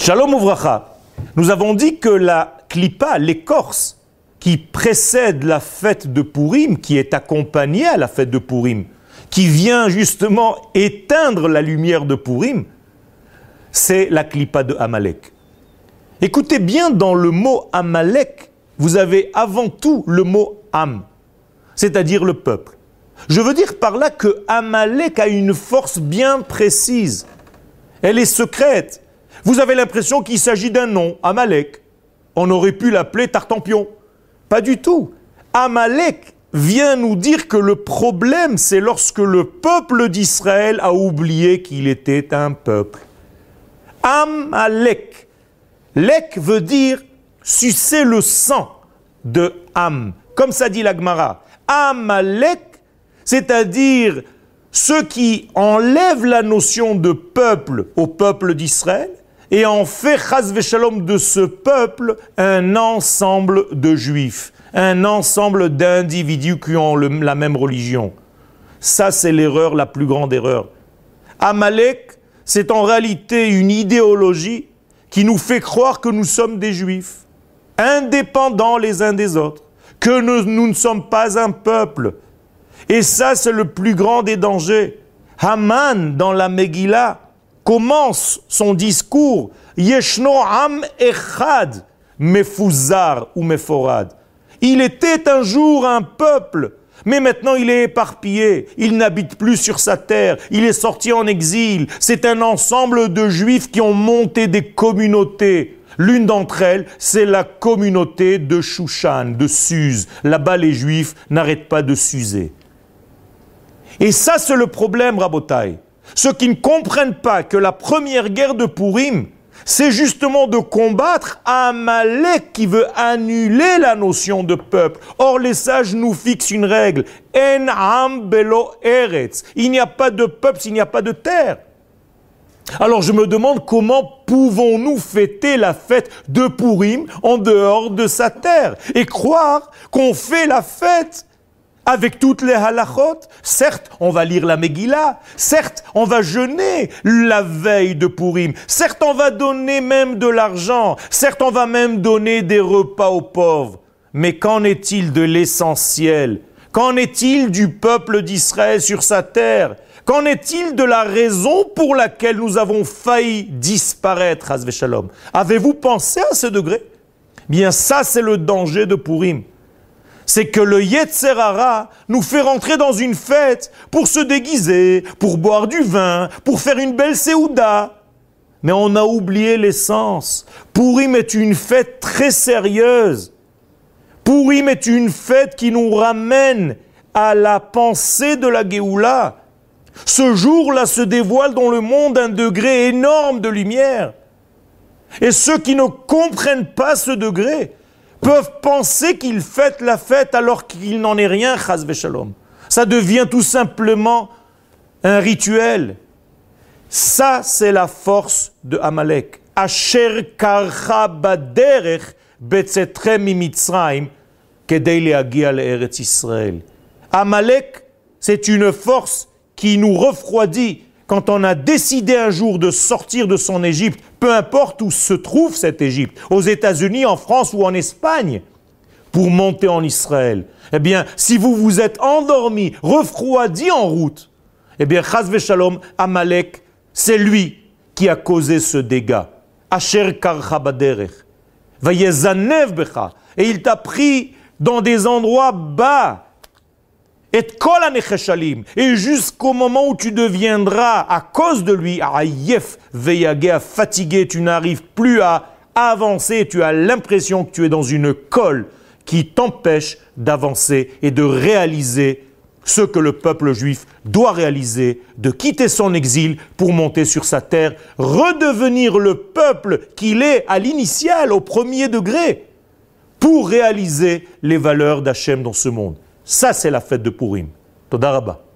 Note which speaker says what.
Speaker 1: Shalom Uvracha. Nous avons dit que la klipa, l'écorce qui précède la fête de Purim, qui est accompagnée à la fête de Purim, qui vient justement éteindre la lumière de Purim, c'est la klipa de Amalek. Écoutez bien, dans le mot Amalek, vous avez avant tout le mot Am, c'est-à-dire le peuple. Je veux dire par là que Amalek a une force bien précise. Elle est secrète. Vous avez l'impression qu'il s'agit d'un nom, Amalek. On aurait pu l'appeler Tartampion. Pas du tout. Amalek vient nous dire que le problème, c'est lorsque le peuple d'Israël a oublié qu'il était un peuple. Amalek. Lek veut dire sucer le sang de Am. Comme ça dit la Gemara. Amalek, c'est-à-dire ceux qui enlèvent la notion de peuple au peuple d'Israël et en fait, chas v'shalom, de ce peuple un ensemble de juifs, un ensemble d'individus qui ont la même religion. Ça, c'est l'erreur, la plus grande erreur. Amalek, c'est en réalité une idéologie qui nous fait croire que nous sommes des juifs, indépendants les uns des autres, que nous ne sommes pas un peuple. Et ça, c'est le plus grand des dangers. Haman, dans la Megillah, commence son discours « Yeshno am echad mefuzar ou meforad ». Il était un jour un peuple, mais maintenant il est éparpillé, il n'habite plus sur sa terre, il est sorti en exil. C'est un ensemble de juifs qui ont monté des communautés. L'une d'entre elles, c'est la communauté de Shushan, de Suse. Là-bas, les juifs n'arrêtent pas de s'user. Et ça, c'est le problème, Rabotai. Ceux qui ne comprennent pas que la première guerre de Purim, c'est justement de combattre Amalek qui veut annuler la notion de peuple. Or, les sages nous fixent une règle. En am belo eretz. Il n'y a pas de peuple s'il n'y a pas de terre. Alors, je me demande comment pouvons-nous fêter la fête de Purim en dehors de sa terre et croire qu'on fait la fête avec toutes les halachot. Certes, on va lire la Megillah. Certes, on va jeûner la veille de Purim. Certes, on va donner même de l'argent. Certes, on va même donner des repas aux pauvres. Mais qu'en est-il de l'essentiel? Qu'en est-il du peuple d'Israël sur sa terre? Qu'en est-il de la raison pour laquelle nous avons failli disparaître, Chas v'Shalom? Avez-vous pensé à ce degré? Bien, ça, c'est le danger de Purim. C'est que le Yetzer Hara nous fait rentrer dans une fête pour se déguiser, pour boire du vin, pour faire une belle séouda. Mais on a oublié l'essence. Purim est une fête très sérieuse. Purim est une fête qui nous ramène à la pensée de la Géoula. Ce jour-là se dévoile dans le monde un degré énorme de lumière. Et ceux qui ne comprennent pas ce degré peuvent penser qu'ils fêtent la fête alors qu'il n'en est rien, chas v'shalom. Ça devient tout simplement un rituel. Ça, c'est la force de Amalek. Asher karcha baderech betzetre mimitzraim kedei leagia le'eretz Israël. Amalek, c'est une force qui nous refroidit quand on a décidé un jour de sortir de son Égypte, peu importe où se trouve cette Égypte, aux États-Unis, en France ou en Espagne, pour monter en Israël. Eh bien, si vous vous êtes endormi, refroidi en route, eh bien, chas v'shalom, Amalek, c'est lui qui a causé ce dégât. Asher karcha baderech, vayezanev becha, et il t'a pris dans des endroits bas, et kol hanecheshalim, et jusqu'au moment où tu deviendras, à cause de lui, ayef veyageh, fatigué, tu n'arrives plus à avancer, tu as l'impression que tu es dans une colle qui t'empêche d'avancer et de réaliser ce que le peuple juif doit réaliser, de quitter son exil pour monter sur sa terre, redevenir le peuple qu'il est à l'initial, au premier degré, pour réaliser les valeurs d'Hachem dans ce monde. Ça, c'est la fête de Purim. Toda Rabba.